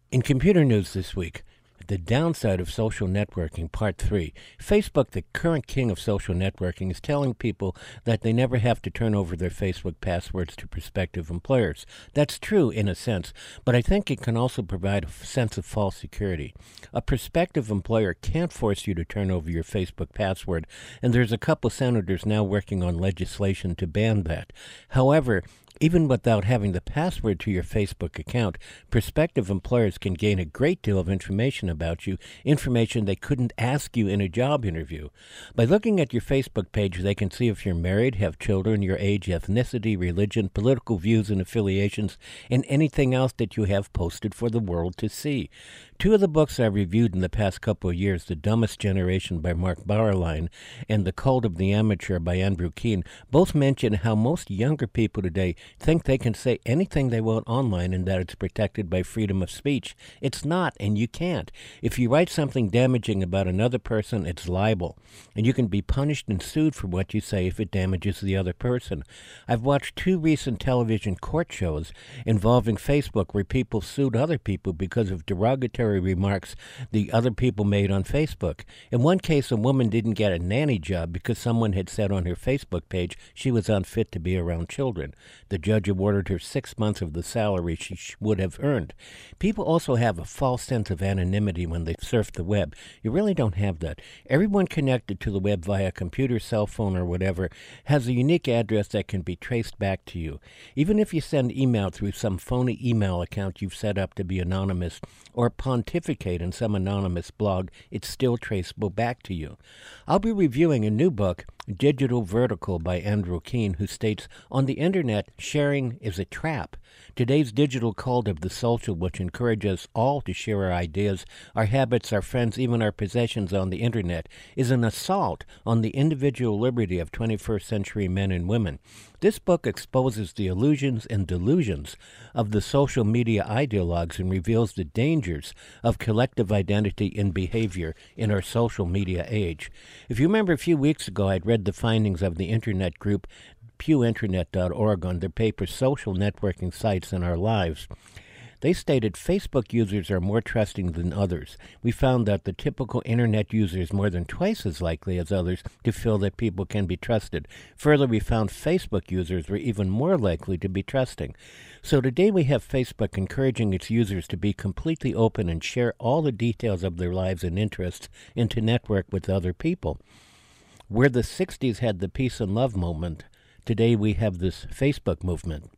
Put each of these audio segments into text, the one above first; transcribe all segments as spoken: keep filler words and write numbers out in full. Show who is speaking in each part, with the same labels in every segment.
Speaker 1: In computer news this week, the downside of social networking, part three. Facebook, the current king of social networking, is telling people that they never have to turn over their Facebook passwords to prospective employers. That's true in a sense, but I think it can also provide a sense of false security. A prospective employer can't force you to turn over your Facebook password, and there's a couple senators now working on legislation to ban that. However, even without having the password to your Facebook account, prospective employers can gain a great deal of information about you, information they couldn't ask you in a job interview. By looking at your Facebook page, they can see if you're married, have children, your age, ethnicity, religion, political views and affiliations, and anything else that you have posted for the world to see. Two of the books I've reviewed in the past couple of years, The Dumbest Generation by Mark Bauerlein and The Cult of the Amateur by Andrew Keen, both mention how most younger people today think they can say anything they want online and that it's protected by freedom of speech. It's not, and you can't. If you write something damaging about another person, it's libel, and you can be punished and sued for what you say if it damages the other person. I've watched two recent television court shows involving Facebook where people sued other people because of derogatory remarks the other people made on Facebook. In one case, a woman didn't get a nanny job because someone had said on her Facebook page she was unfit to be around children. The judge awarded her six months of the salary she would have earned. People also have a false sense of anonymity when they surf the web. You really don't have that. Everyone connected to the web via computer, cell phone, or whatever has a unique address that can be traced back to you. Even if you send email through some phony email account you've set up to be anonymous or pontificate in some anonymous blog, it's still traceable back to you. I'll be reviewing a new book, Digital Vertical by Andrew Keen, who states, on the internet, sharing is a trap. Today's digital cult of the social, which encourages all to share our ideas, our habits, our friends, even our possessions on the internet, is an assault on the individual liberty of twenty-first century men and women. This book exposes the illusions and delusions of the social media ideologues and reveals the dangers of collective identity and behavior in our social media age. If you remember a few weeks ago, I'd read the findings of the internet group Pew Internet dot org on their paper Social Networking Sites in Our Lives. They stated Facebook users are more trusting than others. We found that the typical internet user is more than twice as likely as others to feel that people can be trusted. Further, we found Facebook users were even more likely to be trusting. So today we have Facebook encouraging its users to be completely open and share all the details of their lives and interests and to network with other people. Where the sixties had the peace and love movement, today we have this Facebook movement.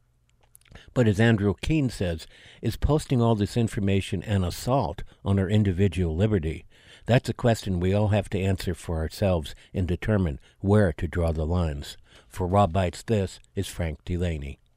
Speaker 1: But as Andrew Keen says, is posting all this information an assault on our individual liberty? That's a question we all have to answer for ourselves and determine where to draw the lines. For Raw Bites, this is Frank Delaney.